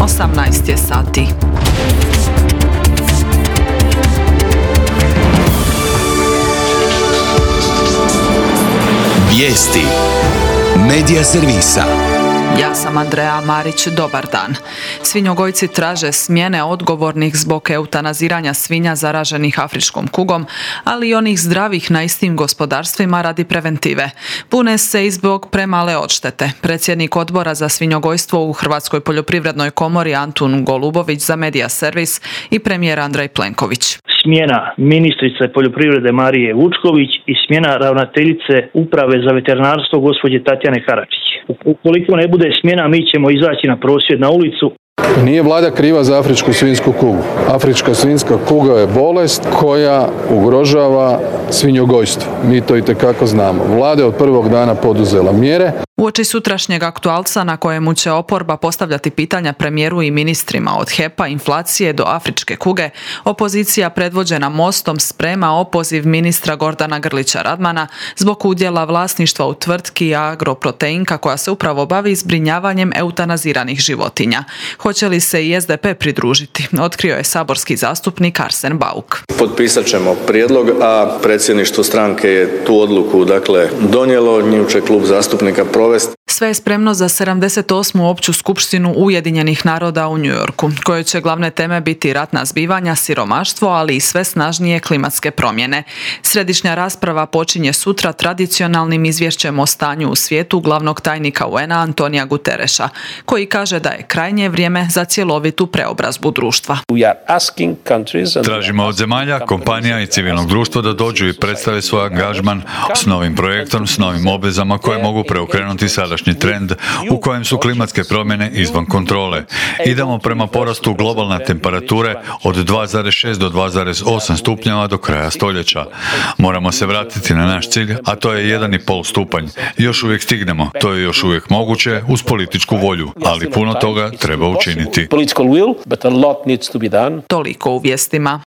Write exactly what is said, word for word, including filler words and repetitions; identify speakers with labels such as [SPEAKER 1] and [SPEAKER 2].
[SPEAKER 1] osamnaest je sati.
[SPEAKER 2] Vijesti Medija servisa.
[SPEAKER 1] Ja sam Andreja Marić, dobar dan. Svinjogojci traže smjene odgovornih zbog eutanaziranja svinja zaraženih afričkom kugom, ali i onih zdravih na istim gospodarstvima radi preventive. Bune se i zbog premale odštete. Predsjednik odbora za svinjogojstvo u Hrvatskoj poljoprivrednoj komori Antun Golubović za Medija servis i premijer Andrej Plenković.
[SPEAKER 3] Smjena ministrice poljoprivrede Marije Vučković i smjena ravnateljice uprave za veterinarstvo gospođe Tatjane Karačić. Ukoliko ne bude smjena, mi ćemo izaći na prosvjed na ulicu.
[SPEAKER 4] Nije vlada kriva za afričku svinjsku kugu. Afrička svinjska kuga je bolest koja ugrožava svinjogojstvo. Mi to itekako znamo. Vlada je od prvog dana poduzela mjere.
[SPEAKER 1] Uoči sutrašnjeg aktualca na kojemu će oporba postavljati pitanja premijeru i ministrima od H E P-a, inflacije do afričke kuge, opozicija predvođena Mostom sprema opoziv ministra Gordana Grlića Radmana zbog udjela vlasništva u tvrtki Agroproteinka koja se upravo bavi zbrinjavanjem eutanaziranih životinja. Hoće li se i S D P pridružiti? Otkrio je saborski zastupnik Arsen Bauk.
[SPEAKER 5] Potpisat ćemo prijedlog, a predsjedništvo stranke je tu odluku dakle donijelo, nju će klub zastupnika provesti.
[SPEAKER 1] Sve je spremno za sedamdeset osmu opću skupštinu Ujedinjenih naroda u New Yorku, kojoj će glavne teme biti ratna zbivanja, siromaštvo, ali i sve snažnije klimatske promjene. Središnja rasprava počinje sutra tradicionalnim izvješćem o stanju u svijetu glavnog tajnika U N A Antonija Gutereša, koji kaže da je krajnje vrijeme za cjelovitu preobrazbu društva.
[SPEAKER 6] Tražimo od zemalja, kompanija i civilnog društva da dođu i predstave svoj angažman s novim projektom, s novim obvezama koje mogu preokrenuti sadašnji trend u kojem su klimatske promjene izvan kontrole. Idemo prema porastu globalne temperature od dva zarez šest do dva zarez osam stupnjeva do kraja stoljeća. Moramo se vratiti na naš cilj, a to je jedan zarez pet stupanj. Još uvijek stignemo, to je još uvijek moguće uz političku volju, ali puno toga treba učiniti.
[SPEAKER 1] Toliko u vijestima.